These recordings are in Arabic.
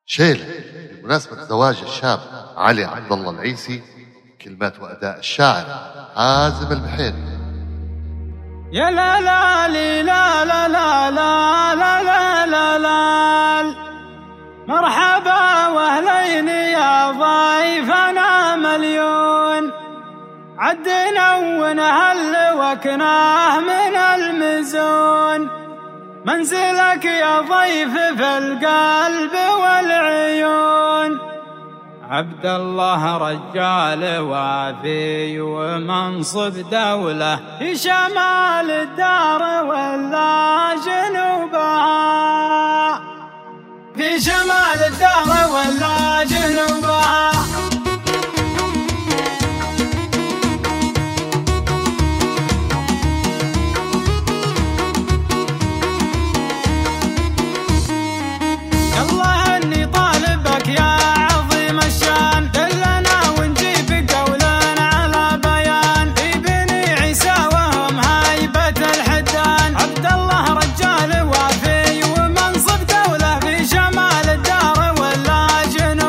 شيلة بمناسبة زواج الشاب علي عبد الله العيسي، كلمات وأداء الشاعر حازم البحيري. يا لا لا لا لا لا لا لا لا لا، مرحبا واهلين يا ضيفنا مليون، عدنا ونهل وكناه من المزون، منزلك يا ضيف في القلب والعيون، عبد الله رجال وافي ومنصب دولة، في شمال الدار ولا جنوبها، في شمال الدار ولا جنوبها. الله اني طالبك يا عظيم الشان، دلنا ونجيب قولنا على بيان، في بني عيسى وهم هيبة الحدان، عبد الله رجال وافي ومنصب دولة، في شمال الدار ولا جنوبها.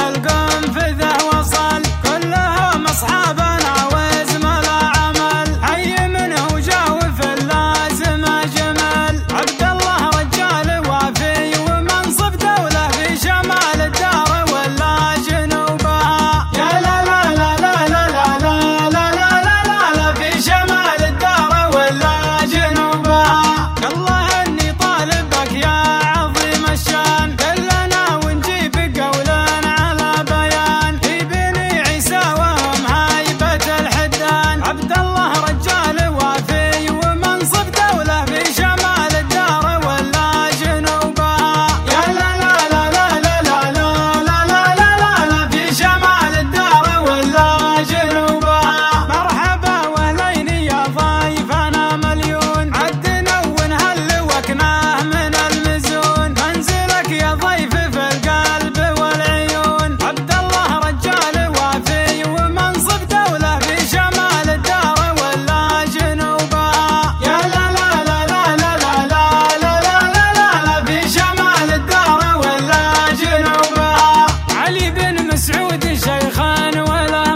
القنفذة وصل كلهم أصحابنا وزملاء عمل حي منه وجاوف اللازم أجمل عبد الله رجال وافي ومنصب دولة في شمال الدار ولا جنوبها يا لا لا لا لا لا لا لا لا لا لا في شمال الدار ولا جنوبها الله إني طالبك يا عظيم الشان دلنا ونجيب قولنا على بيان في بني عيسى وهم هايبة الحدان عبد الله رجال وافي ومنصب دولة في شمال الدار ولا جنوبها يا لا لا لا لا لا لا لا لا لا لا في شمال الدار ولا جنوبها مرحبا واهلين يا ضيفنا مليون عدنا ونهل وكناه من المزون منزلك يا ضيف في القلب والعيون عبد الله رجال وافي ومنصب دولة في شمال الدار ولا جنوبها يا لا لا لا لا لا لا لا لا لا لا في شمال الدار ولا جنوبها علي بن مسعود شيخان ولا